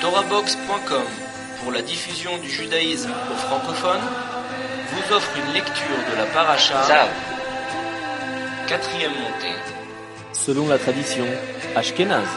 TorahBox.com, pour la diffusion du judaïsme aux francophones, vous offre une lecture de la paracha Zav, 4e montée. Selon la tradition ashkénaze.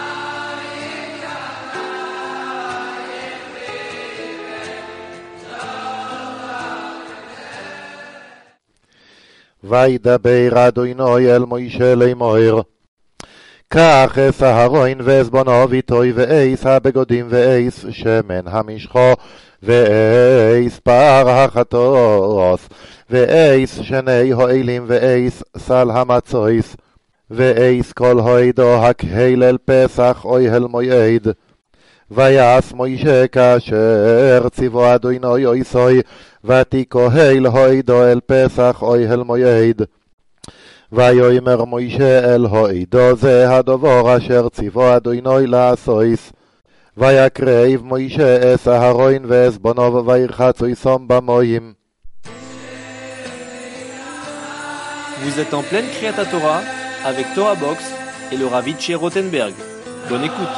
וידבר אדוני אל מוישה לאמור קח אס אהרון ועזבונו ויטוי ואיס הבגודים ואיס שמן המשחו ואיס פר החטוס ואיס שני הועילים ואיס סל המצויס ואיס כל הוידו הקהל אל פסח אוהל מועד ויעש מוישה כאשר ציוו אדוני אויסוי ותיקהל הוידו אל פסח אוהל מועד ויאמר מוישה אל הוידו זה הדבר אשר ציוו אדוני לעשויס ויקרב מוישה אס אהרון ועזבונו וירחצו יסום במים. Vous êtes en pleine Kriyat Torah avec Torah Box et le Rav Itcher Rothenberg. Bonne écoute.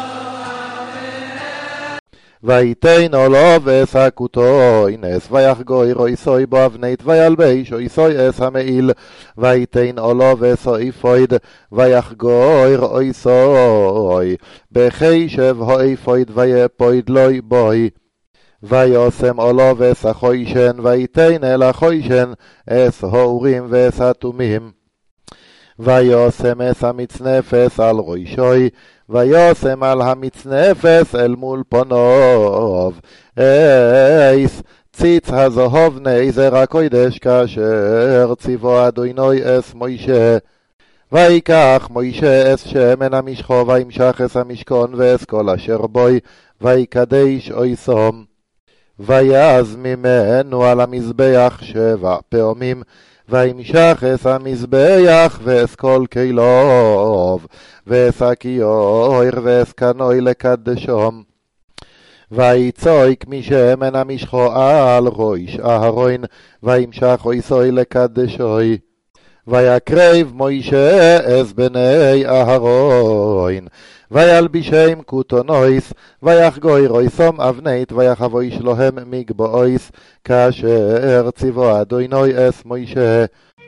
ויתן עולו וסקותו אינס ויחגויר אויסוי בו אבנית וילבש אויסוי אס המעיל ויתן עולו וסויפויד ויחגויר אויסוי בחישב הויפויד ויפויד לוי בוי ויוסם עולו וסחוישן ויתן אל החוישן אס הורים וסתומים ויוסם אס המצנפס על ראשוי ויוסם על המצנפס אל מול פונוב אייס ציץ הזהוב נזר הקודש כאשר ציוו אדוני אס מוישה ויקח מוישה אס שמן המשחו וימשך אס המשכון ואס כל אשר בוי ויקדש אויסום ויעז ממנו על המזבח 7 פעמים וימשך אס המזבח ואס כל כליו ואס הכיור ואס קנוי לקדשום ויצויק משמן המשחו על ראש אהרון וימשך אויסוי לקדשוי ויקרב מוישה אס בני אהרון וילבישם כותונויס ויחגויר אויסום אבנית ויחבויש להם מגבויס כאשר ציוו אדוני אס מוישה.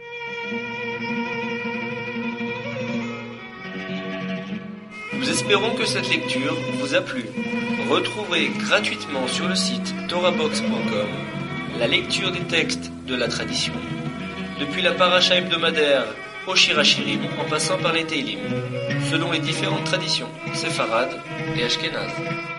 Nous espérons que cette lecture vous a plu. Retrouvez gratuitement sur le site TorahBox.com la lecture des textes de la tradition, depuis la paracha hebdomadaire au Shir HaShirim en passant par les Teilim, selon les différentes traditions séfarades et ashkénazes.